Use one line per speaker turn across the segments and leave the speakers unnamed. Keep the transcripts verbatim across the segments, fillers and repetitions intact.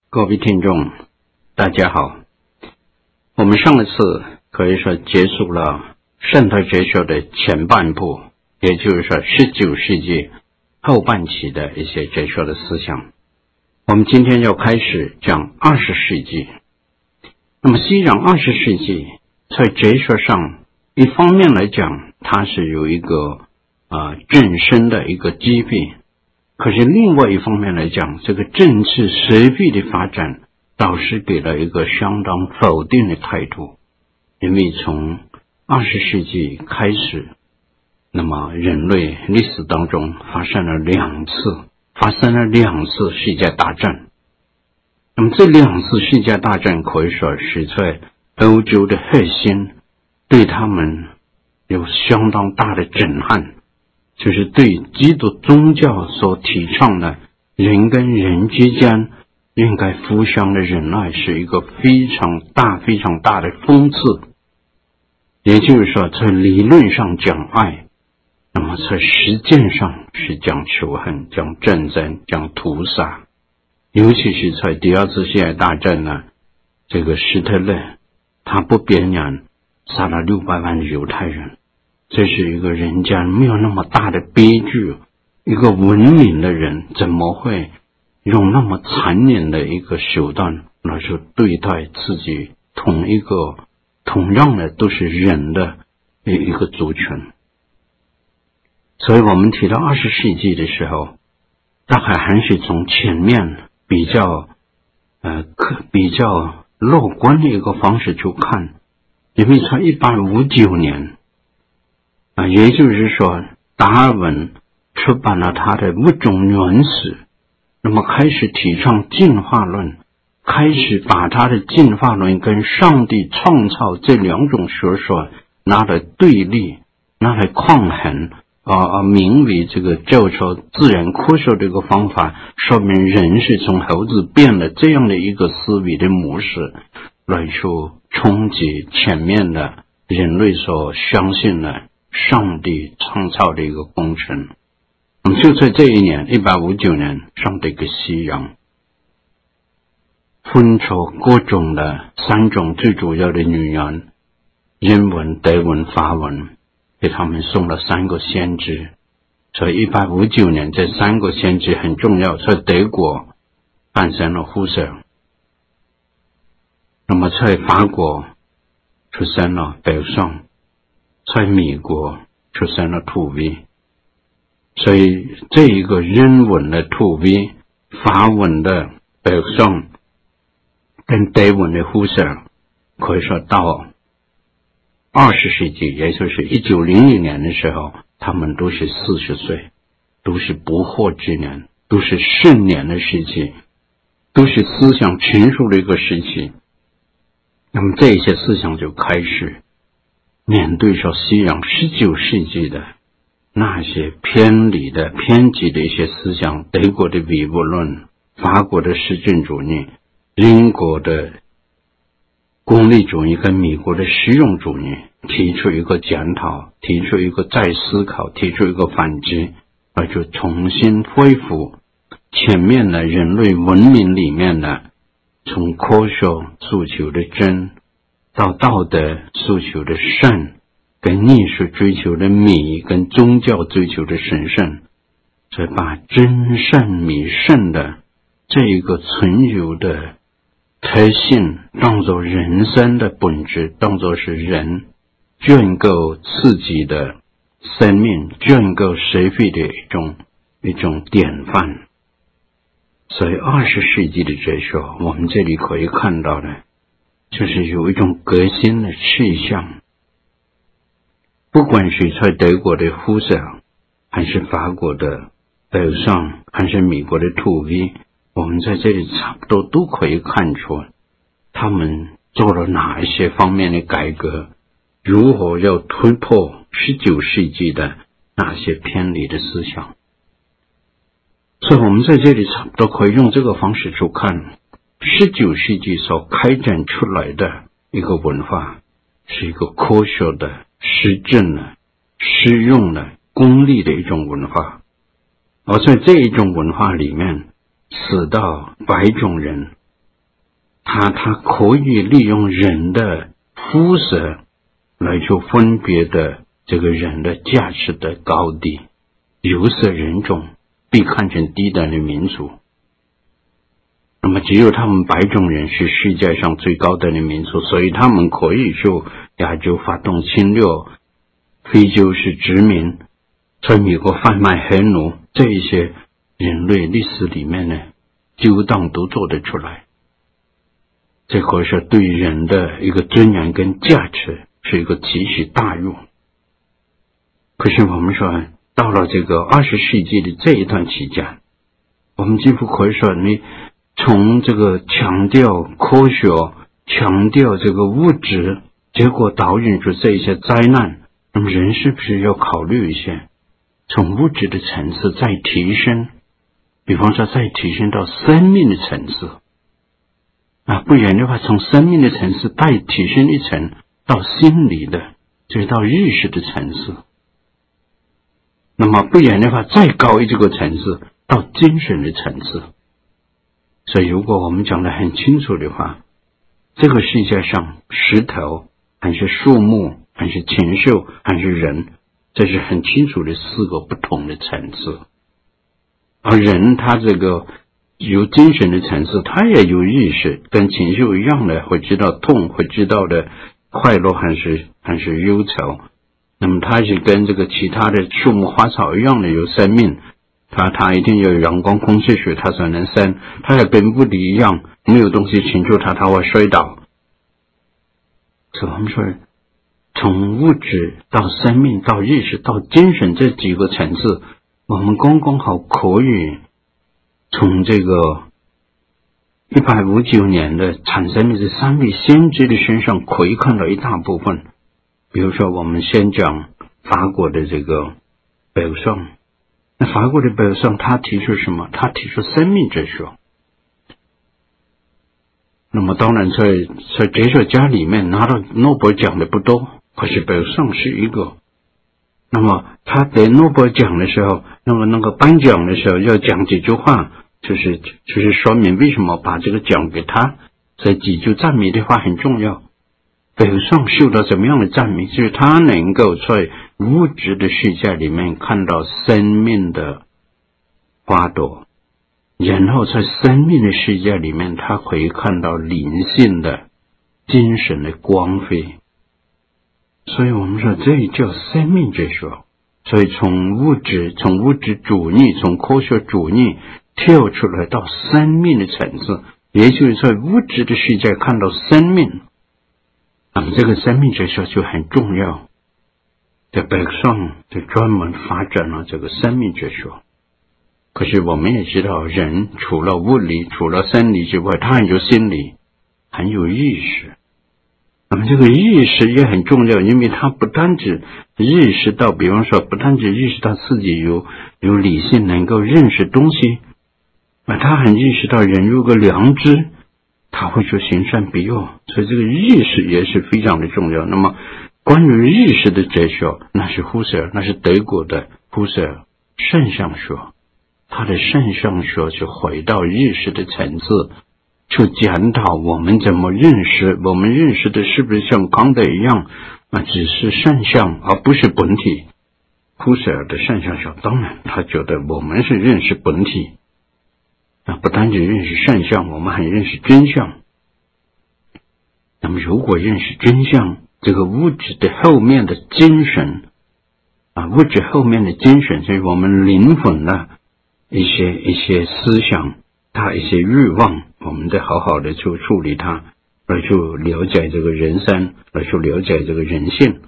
各位听众大家好，我们上一次可以说结束了圣德哲学的前半部，也就是说十九世纪后半期的一些哲学的思想。我们今天要开始讲二十世纪。那么西洋二十世纪在哲学上一方面来讲，它是有一个啊正深的一个机会，可是另外一方面来讲，这个政治随便的发展倒是给了一个相当否定的态度。因为从二十世纪开始，那么人类历史当中发生了两次发生了两次世界大战。那么这两次世界大战可以说是在欧洲的核心，对他们有相当大的震撼，就是对基督宗教所提倡的人跟人之间应该互相的忍耐，是一个非常大非常大的讽刺。也就是说，在理论上讲爱，那么在实践上是讲仇恨、讲战争、讲屠杀。尤其是在第二次世界大战呢，这个希特勒他不边缘杀了六百万的犹太人，这是一个人家没有那么大的悲剧。一个文明的人怎么会用那么残忍的一个手段来去对待自己同一个同样的都是人的一个族群。所以我们提到二十世纪的时候，大概还是从前面比较呃比较乐观的一个方式去看。因为在一八五九年啊，也就是说达尔文出版了他的物种原始，那么开始提倡进化论，开始把他的进化论跟上帝创造这两种学说拿来对立，拿来抗衡啊啊，名为这个叫做自然科学的一个方法，说明人是从猴子变了这样的一个思维的模式来去冲击前面的人类所相信的上帝创造的一个工程。那么就在这一年一八五九年，上帝给西洋分出各种的三种最主要的语言，英文、德文、法文，给他们送了三个先知。所以一八五九年这三个先知很重要，在德国诞生了胡塞尔，那么在法国出生了贝尚，在美国出生了土维。所以这一个英文的土维、法文的贝尚跟德文的胡塞尔，可以说到二十世纪，也就是一九零零年的时候，他们都是四十岁，都是不惑之年，都是盛年的时期，都是思想成熟的一个时期。那么这些思想就开始面对着西洋十九世纪的那些偏离的偏激的一些思想，德国的唯物论，法国的实证主义，英国的功利主义跟美国的实用主义，提出一个检讨，提出一个再思考，提出一个反击，而就重新恢复前面的人类文明里面的从科学诉求的真到道德诉求的善，跟艺术追求的美，跟宗教追求的神圣，所以把真善美圣的这一个存有的特性当作人生的本质，当作是人建构自己的生命、建构社会的一种一种典范。所以二十世纪的哲学，我们这里可以看到的就是有一种革新的气象。不管是在德国的胡塞尔，还是法国的贝尚，还是美国的土维，我们在这里差不多都可以看出他们做了哪一些方面的改革，如何要突破十九世纪的那些偏离的思想。所以我们在这里差不多可以用这个方式去看十九世纪所开展出来的一个文化，是一个科学的、实证的、实用的、功利的一种文化。而在这一种文化里面，使到白种人他他可以利用人的肤色来去分别的这个人的价值的高低，有色人种被看成低等的民族，那么只有他们白种人是世界上最高等的民族，所以他们可以就亚洲发动侵略，非洲是殖民，在美国贩卖黑奴，这一些人类历史里面呢勾当都做得出来。这可是对人的一个尊严跟价值是一个极其大辱。可是我们说到了这个二十世纪的这一段期间，我们几乎可以说你从这个强调科学，强调这个物质，结果导引出这一些灾难，那么人是不是要考虑一下从物质的层次再提升，比方说再提升到生命的层次啊，不然的话从生命的层次再提升一层到心理的，就是到意识的层次，那么不然的话再高一这个层次到精神的层次。所以如果我们讲得很清楚的话，这个世界上石头还是树木还是禽兽还是人，这是很清楚的四个不同的层次。而人他这个有精神的层次，他也有意识，跟禽兽一样的，会知道痛，会知道的快乐还是还是忧愁。那么他是跟这个其他的树木花草一样的有生命，他他一定有阳光空气水他才能生，他也跟物理一样，没有东西侵入他他会摔倒。所以我们说从物质到生命到意识到精神这几个层次，我们刚刚好可以从这个一百五十九年的产生的这三位先知的身上可以看到一大部分。比如说我们先讲法国的这个贝尚，那法国的贝尚他提出什么？他提出生命哲学。那么当然在在哲学家里面拿到诺贝尔奖的不多，可是贝尚是一个。那么他得诺贝尔奖的时候，那么那个颁奖的时候要讲几句话，就是就是说明为什么把这个奖给他，所以几句赞美的话很重要。贝尚受到什么样的赞美？就是他能够在物质的世界里面看到生命的花朵，然后在生命的世界里面他可以看到灵性的精神的光辉。所以我们说这叫生命哲学。所以从物质从物质主义从科学主义跳出来到生命的层次，也就是在物质的世界看到生命，那么这个生命哲学就很重要。在北上就专门发展了这个生命哲学。可是我们也知道，人除了物理除了生理之外，他还有心理，还有意识。那么这个意识也很重要，因为他不单只意识到，比方说不单只意识到自己有有理性能够认识东西，啊，他还意识到人有个良知，他会去行善避恶，所以这个意识也是非常的重要。那么关于意识的哲学，那是胡塞尔，那是德国的胡塞尔圣象学，他的圣象学就回到意识的层次，去检讨我们怎么认识，我们认识的是不是像康德一样啊，只是圣象而不是本体。胡塞尔的圣象学，当然他觉得我们是认识本体啊，不单只认识圣象，我们还认识真相。那么如果认识真相，这个物质的后面的精神啊，物质后面的精神，就是我们灵魂的一些一些思想，它一些欲望，我们得好好的去处理它，来去了解这个人生，来去了解这个人性。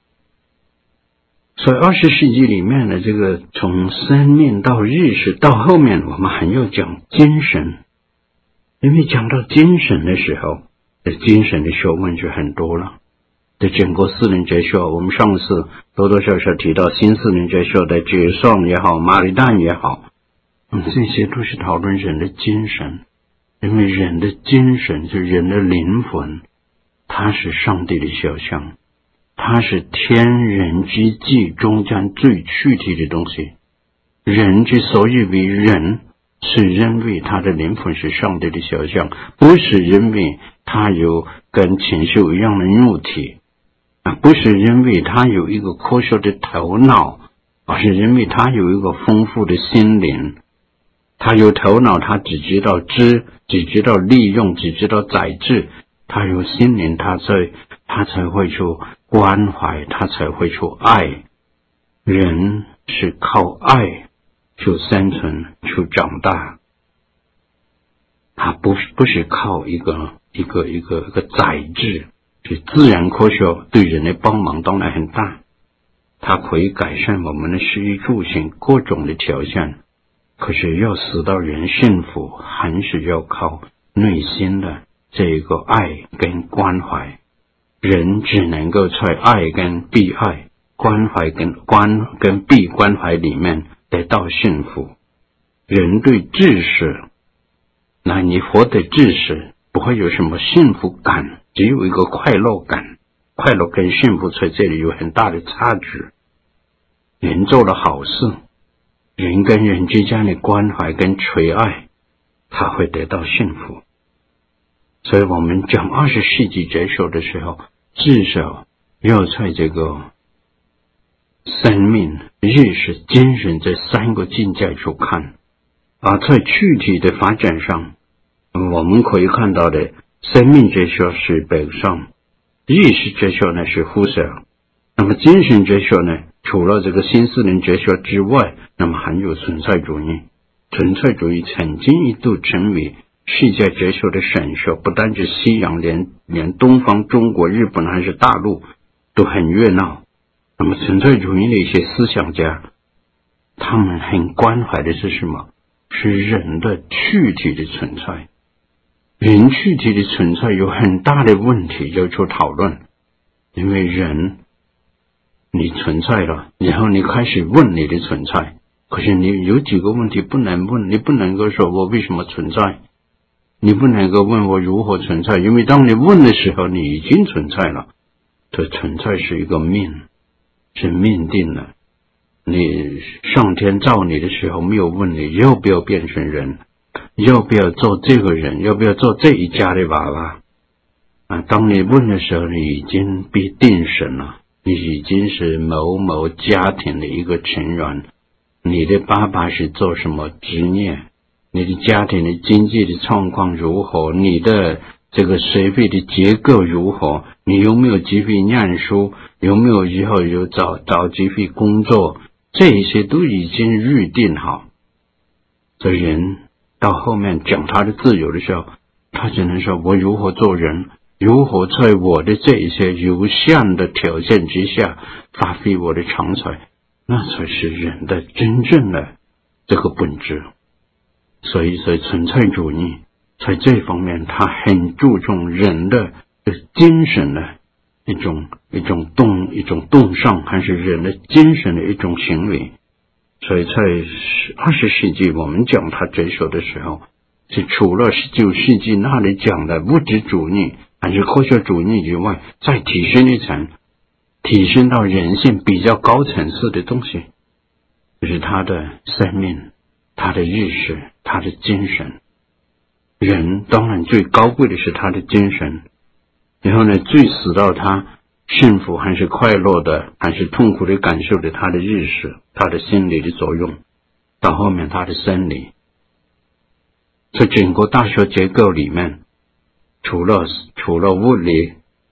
所以二十世纪里面的这个从生命到意识到后面我们还要讲精神，因为讲到精神的时候，精神的学问就很多了。在整个私人哲学，我们上次多多少少提到新私人哲学的哲尚也好，马里旦也好，嗯，这些都是讨论人的精神。因为人的精神就是人的灵魂，它是上帝的肖像，它是天人之际中间最具体的东西。人之所以为人， 是因为他的灵魂是上帝的肖像，不是因为他有跟禽兽一样的肉体，不是因为他有一个科学的头脑，而是因为他有一个丰富的心灵。他有头脑，他只知道知，只知道利用，只知道宰制。他有心灵，他才他才会去关怀，他才会去爱。人是靠爱去生存，去长大。他不是不是靠一个一个一个一个宰制。是自然科学对人的帮忙当然很大，它可以改善我们的食衣住行各种的条件。可是要使到人幸福，还是要靠内心的这个爱跟关怀。人只能够在爱跟被爱、关怀跟关跟被关怀里面得到幸福。人对知识，那你活得知识不会有什么幸福感，只有一个快乐感。快乐跟幸福在这里有很大的差距。人做了好事，人跟人之间的关怀跟垂爱，他会得到幸福。所以我们讲二十世纪哲学的时候，至少要在这个生命、意识、精神这三个境界去看。而在具体的发展上，我们可以看到的生命哲学是北上，意识哲学呢是胡塞尔，那么精神哲学呢，除了这个新斯林哲学之外，那么还有存在主义。存在主义曾经一度成为世界哲学的神学，不单是西洋，连连东方、中国、日本还是大陆都很热闹。那么存在主义的一些思想家，他们很关怀的是什么？是人的具体的存在。人具体的存在有很大的问题要去讨论，因为人你存在了，然后你开始问你的存在，可是你有几个问题不能问。你不能够说我为什么存在，你不能够问我如何存在，因为当你问的时候，你已经存在了。这存在是一个命，是命定了。你上天造你的时候没有问你要不要变成人，要不要做这个人，要不要做这一家的娃娃啊？当你问的时候，你已经被定神了，你已经是某某家庭的一个成员。你的爸爸是做什么职业，你的家庭的经济的状况如何，你的这个社会的结构如何，你有没有机会念书，有没有以后有找找机会工作，这些都已经预定好。这人到后面讲他的自由的时候，他只能说我如何做人，如何在我的这一些有限的条件之下发挥我的长才，那才是人的真正的这个本质。所以在存在主义在这方面，他很注重人的精神的一种一种动一种动上，还是人的精神的一种行为。所以在二十世纪我们讲他哲学的时候，是除了十九世纪那里讲的物质主义还是科学主义以外，再提升一层，提升到人性比较高层次的东西，就是他的生命，他的意识，他的精神。人当然最高贵的是他的精神，然后呢，最使到他幸福还是快乐的还是痛苦的感受的他的意识，他的心理的作用，到后面他的生理。在整个大学结构里面，除了除了物理、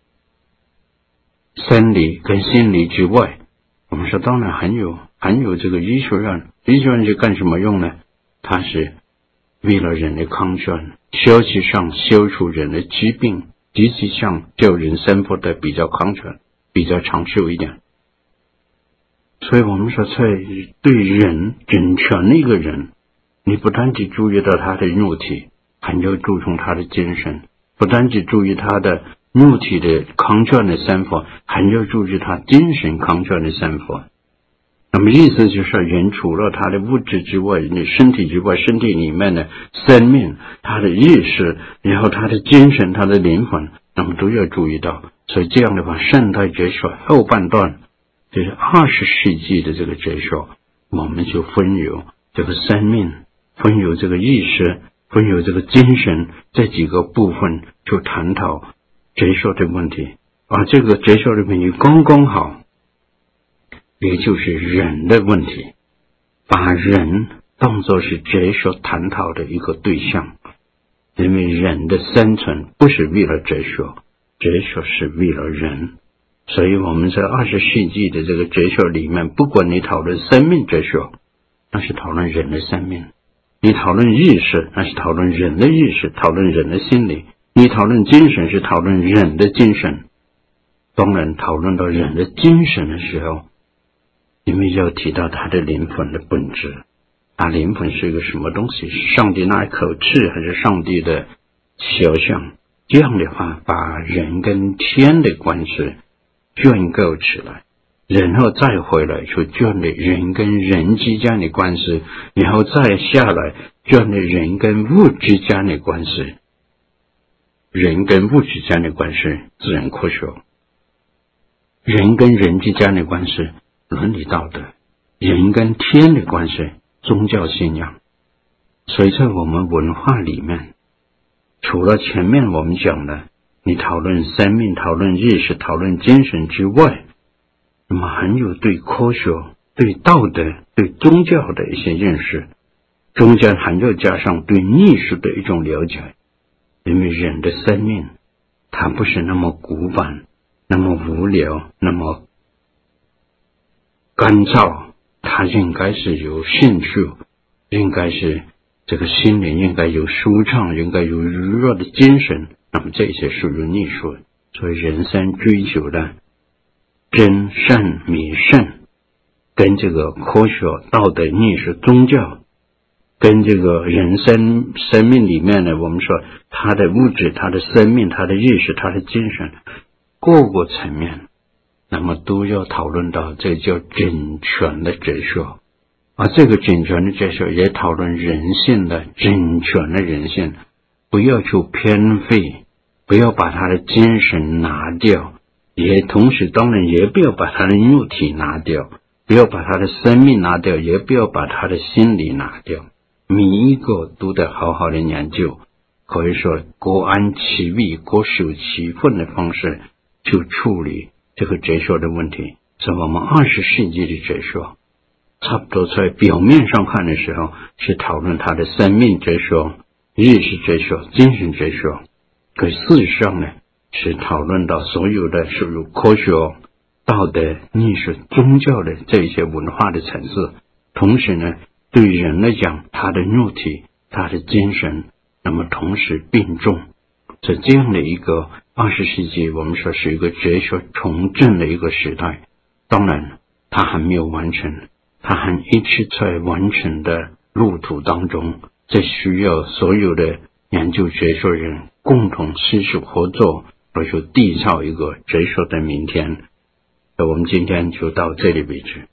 生理跟心理之外，我们说当然还有还有这个医学院。医学院是干什么用呢？它是为了人的康健，消极上消除人的疾病，积极上叫人生活的比较康全，比较长寿一点。所以我们说在对人整全的一个人，你不单只注意到他的肉体，还要注重他的精神，不单只注意他的肉体的康健的生活，还要注意他精神康健的生活。那么意思就是人除了他的物质之外，你身体之外，身体里面的生命，他的意识，然后他的精神，他的灵魂，那么都要注意到。所以这样的话，现代哲学后半段就是二十世纪的这个哲学，我们就分有这个生命分有这个意识，分有这个精神，这几个部分就探讨哲学的问题。而这个哲学的问题刚刚好，也就是人的问题，把人当作是哲学探讨的一个对象。因为人的生存不是为了哲学，哲学是为了人。所以我们在二十世纪的这个哲学里面，不管你讨论生命哲学，那是讨论人的生命；你讨论意识，那是讨论人的意识，讨论人的心理；你讨论精神，是讨论人的精神。当然讨论到人的精神的时候，你们要提到他的灵魂的本质。他灵魂是一个什么东西？是上帝那一口气，还是上帝的肖像？这样的话，把人跟天的关系建构起来，然后再回来去建立人跟人之间的关系，然后再下来建立人跟物之间的关系。人跟物之间的关系，自然科学；人跟人之间的关系，伦理道德；人跟天的关系，宗教信仰。所以在我们文化里面，除了前面我们讲的你讨论生命、讨论意识、讨论精神之外，那么还有对科学、对道德、对宗教的一些认识，中间还要加上对艺术的一种了解。因为人的生命它不是那么古板，那么无聊，那么干燥，它应该是有兴趣，应该是这个心灵应该有舒畅，应该有愉悦的精神，那么这些属于艺术。所以人生追求的真善美圣，跟这个科学、道德、艺术、宗教，跟这个人生生命里面呢，我们说他的物质、他的生命、他的意识、他的精神，各个层面，那么都要讨论到这叫整全的哲学。而这个整全的哲学也讨论人性的整全的人性，不要去偏废，不要把他的精神拿掉，也同时当然也不要把他的肉体拿掉，不要把他的生命拿掉，也不要把他的心理拿掉，每一个都得好好的研究。可以说各安其位，各守其分的方式去处理这个哲学的问题，是我们二十世纪的哲学。差不多在表面上看的时候，是讨论他的生命哲学、意识哲学、精神哲学，可事实上呢，是讨论到所有的属于科学、道德、艺术、宗教的这些文化的层次。同时呢，对人来讲，他的肉体、他的精神，那么同时并重。在这样的一个二十世纪，我们说是一个哲学重振的一个时代。当然，它还没有完成。他还一直在完成的路途当中，这需要所有的研究哲学人共同携手合作，而去缔造一个哲学的明天。我们今天就到这里为止。